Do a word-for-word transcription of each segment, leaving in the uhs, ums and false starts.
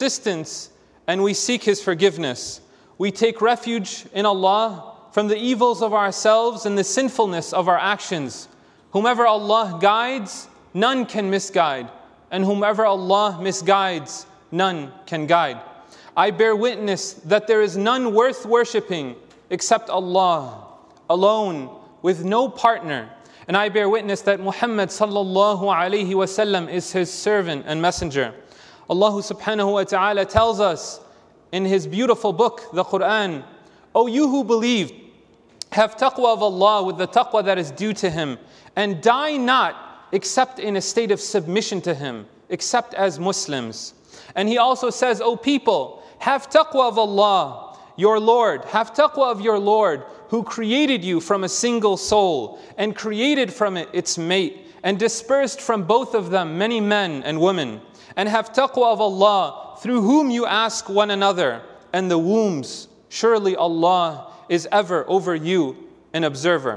assistance and we seek His forgiveness. We take refuge in Allah from the evils of ourselves and the sinfulness of our actions. Whomever Allah guides, none can misguide. And whomever Allah misguides, none can guide. I bear witness that there is none worth worshipping except Allah, alone, with no partner. And I bear witness that Muhammad sallallahu alayhi wasallam is His servant and messenger. Allah subhanahu wa ta'ala tells us in His beautiful book, the Quran, O you who believe, have taqwa of Allah with the taqwa that is due to Him, and die not except in a state of submission to Him, except as Muslims. And He also says, O people, have taqwa of Allah, your Lord, have taqwa of your Lord, who created you from a single soul, and created from it its mate, and dispersed from both of them many men and women. And have taqwa of Allah, through whom you ask one another, and the wombs. Surely Allah is ever over you an observer.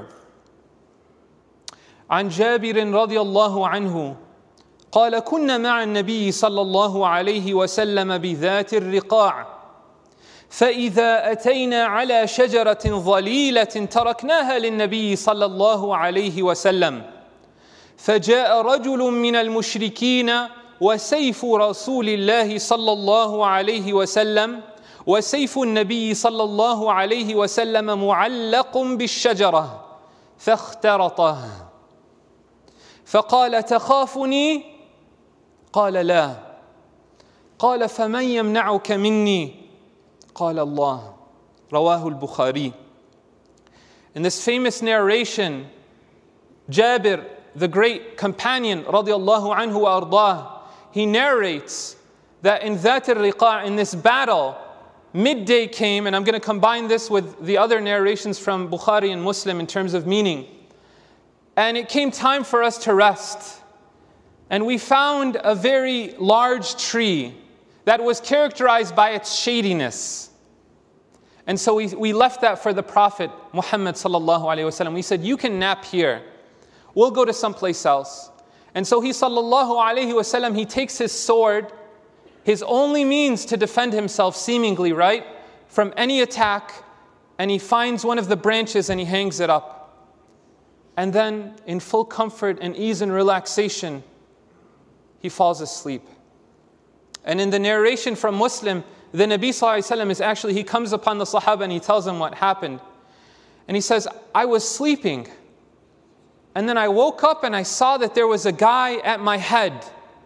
عن جابر رضي الله عنه قال كنا مع النبي صلى الله عليه وسلم بذات الرقاع فإذا أتينا على شجرة ظليلة تركناها للنبي صلى الله عليه وسلم فجاء رجل من المشركين وسيف رسول الله صلى الله عليه وسلم وسيف النبي صلى الله عليه وسلم معلق بالشجرة فاخترطه فقال تخافني قال لا قال فمن يمنعك مني قال الله رواه البخاري. In this famous narration, Jabir, the great companion radiallahu anhu wa ardah, he narrates that in Dhat al-Riqa', in this battle, midday came, and I'm going to combine this with the other narrations from Bukhari and Muslim in terms of meaning. And it came time for us to rest. And we found a very large tree that was characterized by its shadiness. And so we, we left that for the Prophet Muhammad sallallahu alaihi wasallam. We said, you can nap here. We'll go to someplace else. And so he sallallahu alaihi wasallam, he takes his sword, his only means to defend himself seemingly, right, from any attack, and he finds one of the branches and he hangs it up. And then in full comfort and ease and relaxation, he falls asleep. And in the narration from Muslim, the Nabi sallallahu alaihi wasallam is actually, he comes upon the Sahaba and he tells them what happened. And he says, I was sleeping. And then I woke up and I saw that there was a guy at my head.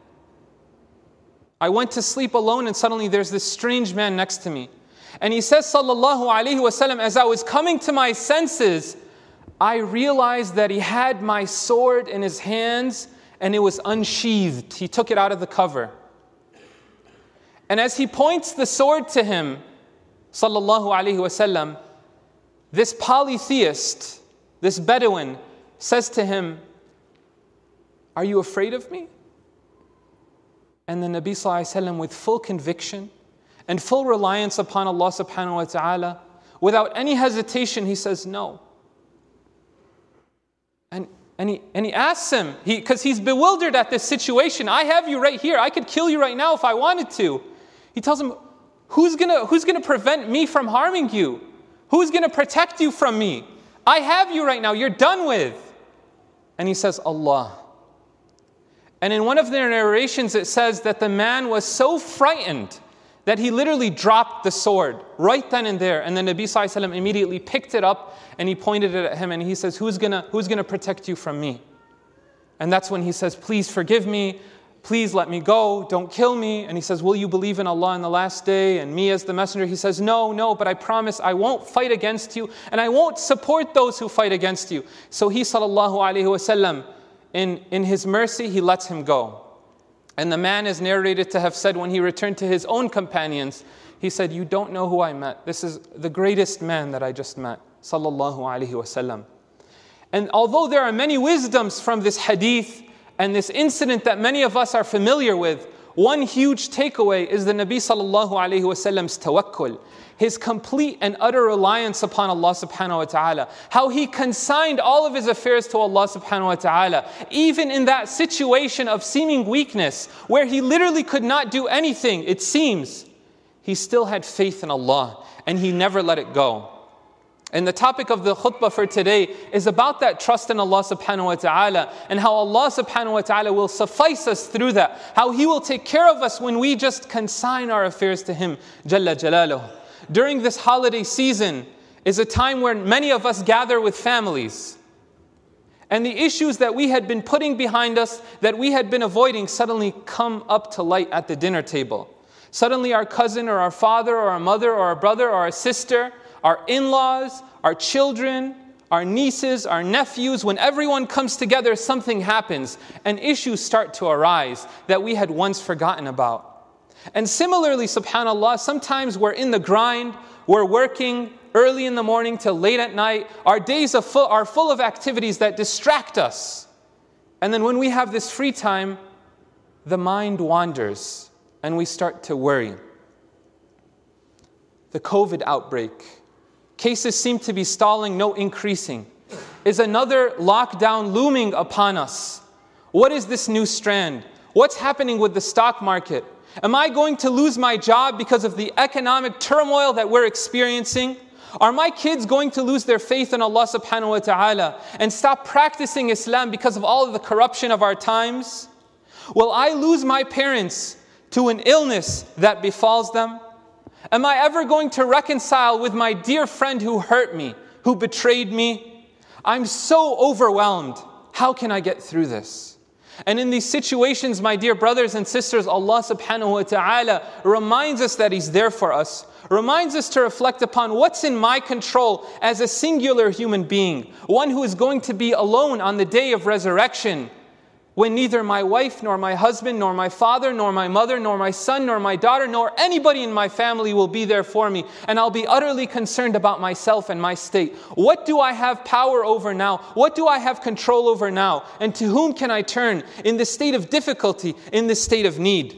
I went to sleep alone and suddenly there's this strange man next to me. And he says, sallallahu alaihi wasallam, as I was coming to my senses, I realized that he had my sword in his hands and it was unsheathed. He took it out of the cover. And as he points the sword to him, sallallahu alaihi wasallam, this polytheist, this Bedouin, says to him, are you afraid of me? And the Nabi sallallahu alaihi wasallam, with full conviction and full reliance upon Allah subhanahu wa ta'ala, without any hesitation, he says, no. And, and, he, and he asks him, because he, he's bewildered at this situation. I have you right here. I could kill you right now if I wanted to. He tells him, who's gonna, who's gonna prevent me from harming you? Who's gonna protect you from me? I have you right now. You're done with. And he says, Allah. And in one of their narrations, it says that the man was so frightened that he literally dropped the sword right then and there. And the Nabi sallallahu alaihi wasallam immediately picked it up and he pointed it at him and he says, who's gonna, who's gonna protect you from me? And that's when he says, please forgive me. Please let me go. Don't kill me. And he says, will you believe in Allah in the last day and me as the messenger? He says, no, no, but I promise I won't fight against you and I won't support those who fight against you. So he, sallallahu alaihi wasallam, in, in his mercy, he lets him go. And the man is narrated to have said when he returned to his own companions, he said, you don't know who I met. This is the greatest man that I just met, sallallahu alaihi wasallam. And although there are many wisdoms from this hadith and this incident that many of us are familiar with, one huge takeaway is the Nabi sallallahu alayhi wa sallam's tawakkul, his complete and utter reliance upon Allah subhanahu wa ta'ala. How he consigned all of his affairs to Allah subhanahu wa ta'ala. Even in that situation of seeming weakness, where he literally could not do anything, it seems, he still had faith in Allah and he never let it go. And the topic of the khutbah for today is about that trust in Allah subhanahu wa ta'ala and how Allah subhanahu wa ta'ala will suffice us through that. How He will take care of us when we just consign our affairs to Him, Jalla Jalaluh. During this holiday season is a time where many of us gather with families. And the issues that we had been putting behind us, that we had been avoiding, suddenly come up to light at the dinner table. Suddenly our cousin or our father or our mother or our brother or our sister, our in-laws, our children, our nieces, our nephews, when everyone comes together, something happens and issues start to arise that we had once forgotten about. And similarly, subhanAllah, sometimes we're in the grind, we're working early in the morning till late at night. Our days are full, are full of activities that distract us. And then when we have this free time, the mind wanders and we start to worry. The COVID outbreak, cases seem to be stalling, no increasing. Is another lockdown looming upon us? What is this new strand? What's happening with the stock market? Am I going to lose my job because of the economic turmoil that we're experiencing? Are my kids going to lose their faith in Allah subhanahu wa ta'ala and stop practicing Islam because of all of the corruption of our times? Will I lose my parents to an illness that befalls them? Am I ever going to reconcile with my dear friend who hurt me, who betrayed me? I'm so overwhelmed. How can I get through this? And in these situations, my dear brothers and sisters, Allah subhanahu wa ta'ala reminds us that He's there for us. Reminds us to reflect upon what's in my control as a singular human being. One who is going to be alone on the day of resurrection, when neither my wife, nor my husband, nor my father, nor my mother, nor my son, nor my daughter, nor anybody in my family will be there for me. And I'll be utterly concerned about myself and my state. What do I have power over now? What do I have control over now? And to whom can I turn in this state of difficulty, in this state of need?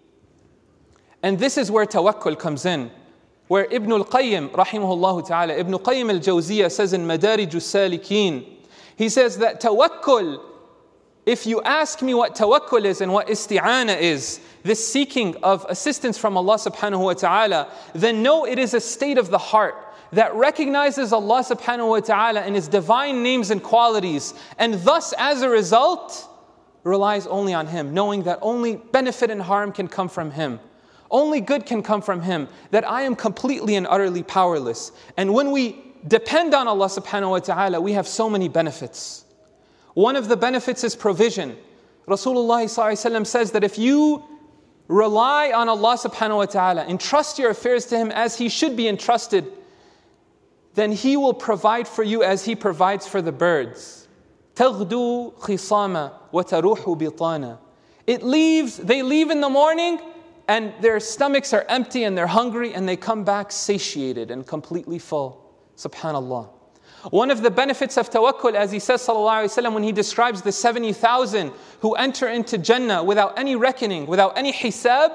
And this is where tawakkul comes in. Where Ibn al-Qayyim, rahimahullah ta'ala, Ibn Qayyim al-Jawziyah says in Madarij al-Salikin, he says that tawakkul, if you ask me what tawakkul is and what isti'ana is, this seeking of assistance from Allah subhanahu wa ta'ala, then know it is a state of the heart that recognizes Allah subhanahu wa ta'ala in His divine names and qualities, and thus as a result relies only on Him, knowing that only benefit and harm can come from Him. Only good can come from Him, that I am completely and utterly powerless. And when we depend on Allah subhanahu wa ta'ala, we have so many benefits. One of the benefits is provision. Rasulullah sallallahu alaihi wasallam says that if you rely on Allah subhanahu wa ta'ala, entrust your affairs to Him as He should be entrusted, then He will provide for you as He provides for the birds. تَغْدُو خِصَامًا وَتَرُوحُ بِطَانًا. It leaves, they leave in the morning and their stomachs are empty and they're hungry and they come back satiated and completely full. Subhanallah. One of the benefits of tawakkul, as he says sallallahu alaihi wasallam, when he describes the seventy thousand who enter into Jannah without any reckoning, without any hisab,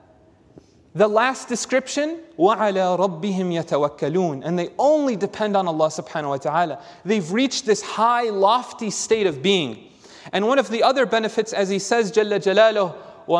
the last description, وَعَلَىٰ رَبِّهِمْ يَتَوَكَّلُونَ, and they only depend on Allah subhanahu wa ta'ala. They've reached this high, lofty state of being. And one of the other benefits, as he says, Jalla Jalaluh,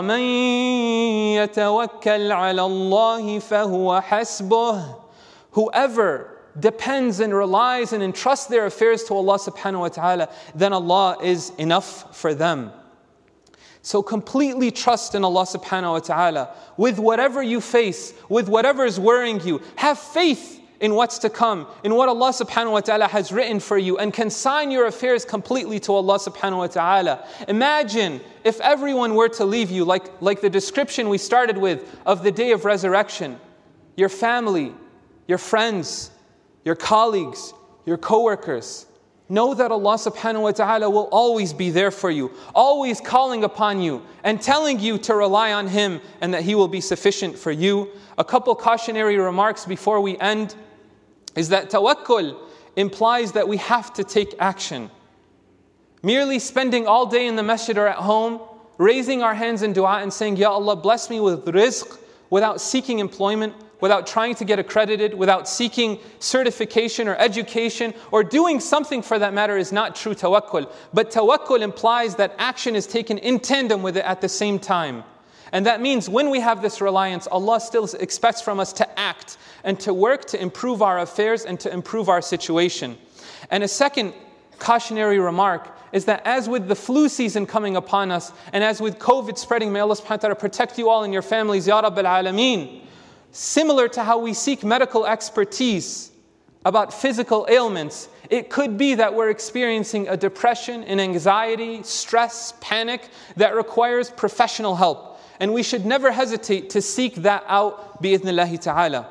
وَمَن يَتَوَكَّلْ عَلَى اللَّهِ فَهُوَ حَسْبُهُ. Whoever depends and relies and entrusts their affairs to Allah subhanahu wa ta'ala, then Allah is enough for them. So completely trust in Allah subhanahu wa ta'ala with whatever you face, with whatever is worrying you. Have faith in what's to come, in what Allah subhanahu wa ta'ala has written for you, and consign your affairs completely to Allah subhanahu wa ta'ala. Imagine if everyone were to leave you, like, like the description we started with of the day of resurrection. Your family, your friends, your colleagues, your co-workers. Know that Allah subhanahu wa ta'ala will always be there for you, always calling upon you and telling you to rely on Him and that He will be sufficient for you. A couple cautionary remarks before we end is that tawakkul implies that we have to take action. Merely spending all day in the masjid or at home raising our hands in dua and saying, Ya Allah, bless me with rizq without seeking employment, without trying to get accredited, without seeking certification or education, or doing something for that matter is not true tawakkul. But tawakkul implies that action is taken in tandem with it at the same time. And that means when we have this reliance, Allah still expects from us to act and to work to improve our affairs and to improve our situation. And a second cautionary remark is that as with the flu season coming upon us, and as with COVID spreading, may Allah subhanahu wa ta'ala protect you all and your families, Ya Rabb al-Alameen. Similar to how we seek medical expertise about physical ailments, it could be that we're experiencing a depression, an anxiety, stress, panic that requires professional help. And we should never hesitate to seek that out bi-idhnillahi ta'ala.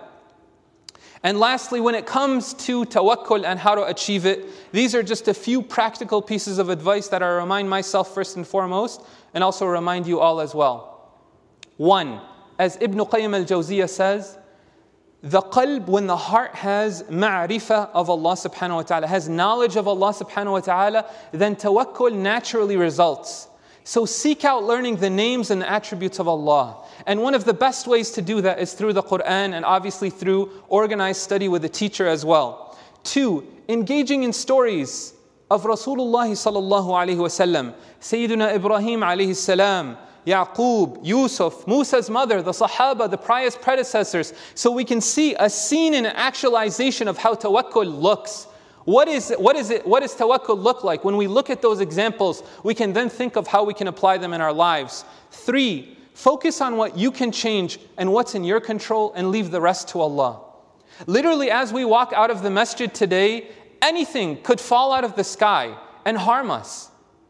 And lastly, when it comes to tawakkul and how to achieve it, these are just a few practical pieces of advice that I remind myself first and foremost, and also remind you all as well. One, as Ibn Qayyim al-Jawziyah says, the qalb, when the heart has ma'rifah of Allah subhanahu wa ta'ala, has knowledge of Allah subhanahu wa ta'ala, then tawakkul naturally results. So seek out learning the names and the attributes of Allah. And one of the best ways to do that is through the Quran and obviously through organized study with a teacher as well. Two, engaging in stories of Rasulullah sallallahu alayhi wa sallam, Sayyidina Ibrahim alayhi salam, Yaqub, Yusuf, Musa's mother, the Sahaba, the pious predecessors, so we can see a scene and an actualization of how tawakkul looks. What is, what is it? What does tawakkul look like? When we look at those examples, we can then think of how we can apply them in our lives. Three, focus on what you can change and what's in your control and leave the rest to Allah. Literally, as we walk out of the masjid today, anything could fall out of the sky and harm us.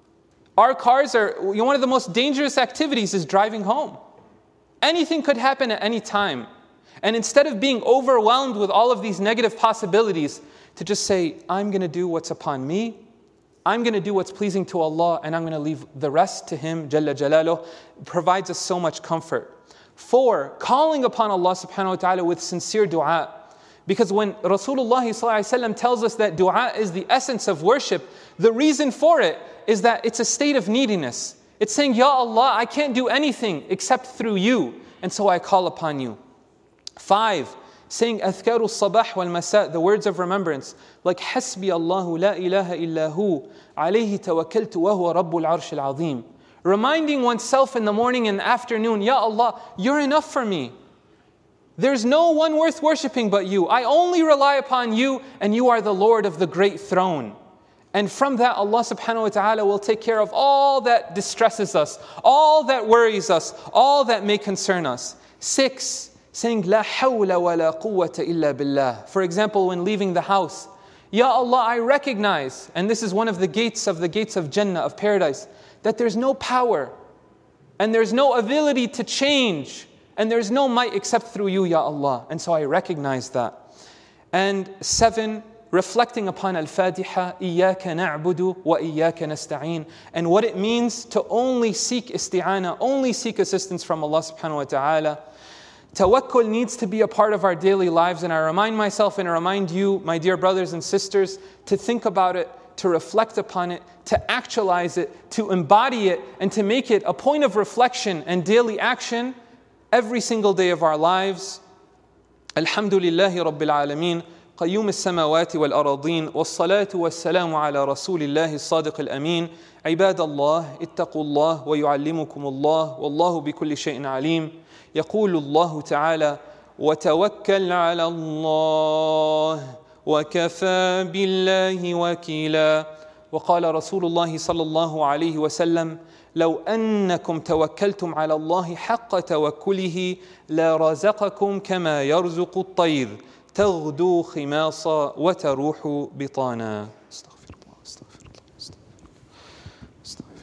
Our cars are, you know, one of the most dangerous activities is driving home. Anything could happen at any time. And instead of being overwhelmed with all of these negative possibilities, to just say, I'm going to do what's upon me, I'm going to do what's pleasing to Allah, and I'm going to leave the rest to Him, Jalla Jalaluh, provides us so much comfort. Four, calling upon Allah subhanahu wa ta'ala with sincere dua. Because when Rasulullah sallallahu alaihi wasallam tells us that dua is the essence of worship, the reason for it is that it's a state of neediness. It's saying, Ya Allah, I can't do anything except through you, and so I call upon you. Five, saying أذكار الصباح والمساء, the words of remembrance, like حسبي الله لا إله إلا هو عليه توكلت وهو رب العرش العظيم. Reminding oneself in the morning and afternoon, Ya Allah, you're enough for me. There's no one worth worshipping but you. I only rely upon you, and you are the Lord of the great throne. And from that, Allah subhanahu wa ta'ala will take care of all that distresses us, all that worries us, all that may concern us. Six, saying, La hawla wa la quwwata illa billah. For example, when leaving the house, Ya Allah, I recognize, and this is one of the gates of the gates of Jannah, of paradise, that there's no power, and there's no ability to change, and there's no might except through you, Ya Allah. And so I recognize that. And seven, reflecting upon Al-Fatiha, إِيَّاكَ نَعْبُدُ وَإِيَّاكَ نَسْتَعِينَ, and what it means to only seek isti'ana, only seek assistance from Allah subhanahu wa ta'ala. Tawakkul needs to be a part of our daily lives, and I remind myself and I remind you, my dear brothers and sisters, to think about it, to reflect upon it, to actualize it, to embody it, and to make it a point of reflection and daily action every single day of our lives. Alhamdulillahi Rabbil Alameen, قيوم السماوات والأراضين والصلاة والسلام على رسول الله الصادق الأمين عباد الله اتقوا الله ويعلمكم الله والله بكل شيء عليم يقول الله تعالى وتوكل على الله وكفى بالله وكيلا وقال رسول الله صلى الله عليه وسلم لو أنكم توكلتم على الله حق توكله لرزقكم كما يرزق الطير تغدو خماصا وتروح بطانا. استغفر الله استغفر الله استغفر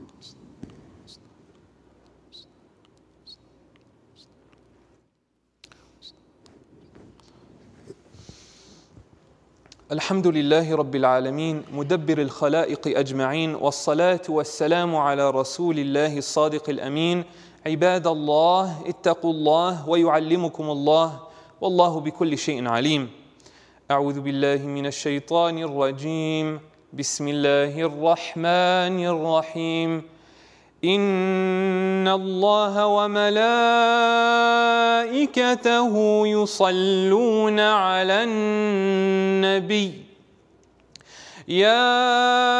الله. الحمد لله رب العالمين مدبر الخلائق أجمعين والصلاة والسلام على رسول الله الصادق الأمين عباد الله اتقوا الله ويعلمكم الله والله بكل شيء عليم. أعوذ بالله من الشيطان الرجيم. بسم الله الرحمن الرحيم. إن الله وملائكته يصلون على النبي يا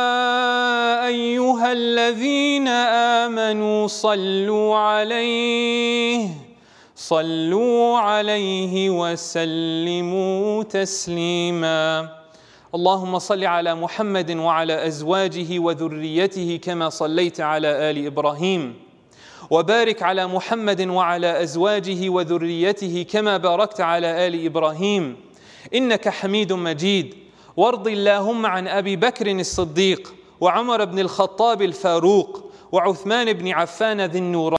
أيها الذين آمنوا صلوا عليه صلوا عليه وسلموا تسليما. اللهم صل على محمد وعلى أزواجه وذريته كما صليت على آل إبراهيم، وبارك على محمد وعلى أزواجه وذريته كما باركت على آل إبراهيم إنك حميد مجيد. وارض اللهم عن أبي بكر الصديق وعمر بن الخطاب الفاروق وعثمان بن عفان ذي النورين